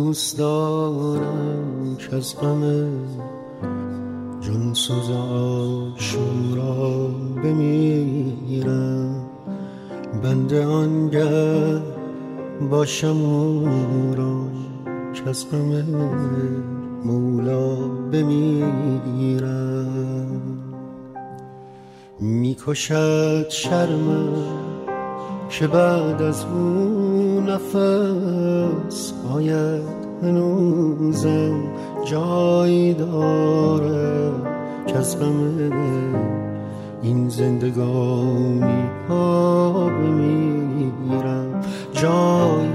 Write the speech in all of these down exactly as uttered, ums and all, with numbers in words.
دوست دارم که از غم جان سوز عاشورا بمیرم، بنده آنگه باشم او را که از غم مولا بمیرم. میکشد شرمم که بعد از اون نفس آید هنوزم جایی داره که از غم این زندگانی ها بمیرم، جایی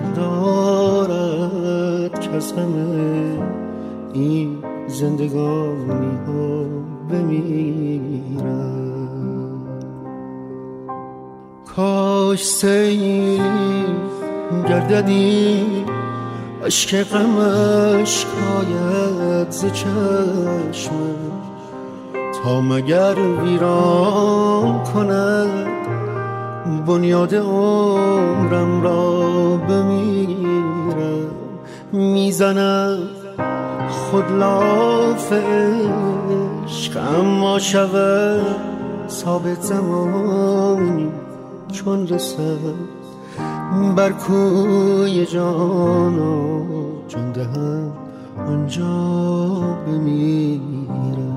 دارد که از غم این زندگانی ها بمیرم. کاش سیلی گرددی عشق غمش کاید ز چشمم، تا مگر ویران کند بنیاد عمرم را بمیرم. میزنم خود لاف عشق اما شود ثابت زمانی چون رسد بر کوی جان و جان دهم آنجا بمیرم.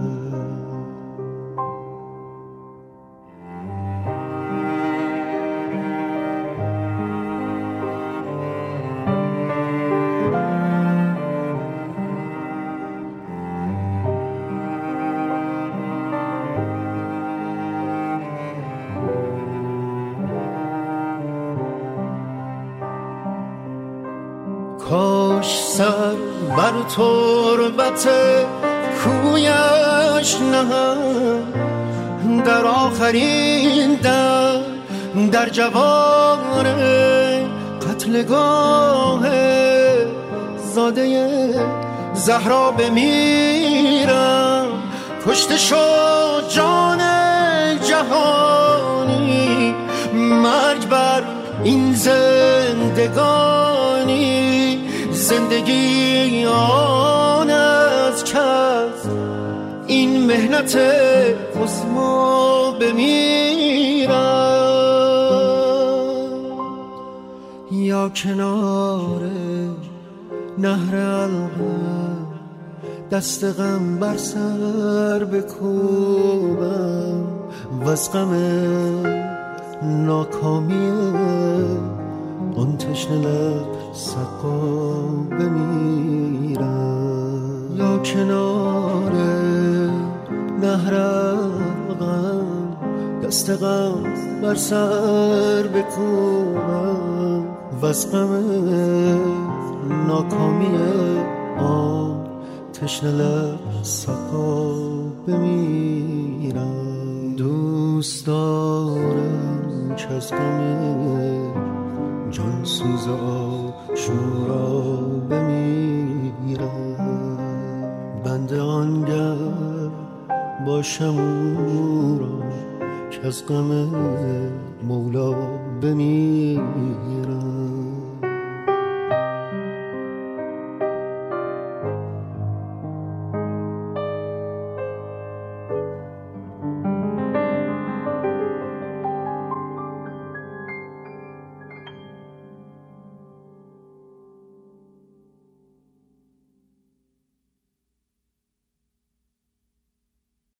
کاش سر بر تربت کویش نهم در آخرین در در جوار قتلگاه زاده زهرا بمیرم. کشته شد جان جهانی، مرگ بر این زندگانی، زندگی آن از کس این مهنت عظما بمیرم. یا کنار نهر القم دست غم بر سر بکوبم، وز غم ناکامی اون تشنه لب سقا بمیرم. یا کنار نهر غم دست غم بر سر بکوبم، وز غم ناکامی آن تشنه لب سقا بمیرم. دوست دارم که از غم جان سوز عاشورا بمیرم، بنده آنگه باشم او را که از غم مولا بمیرم.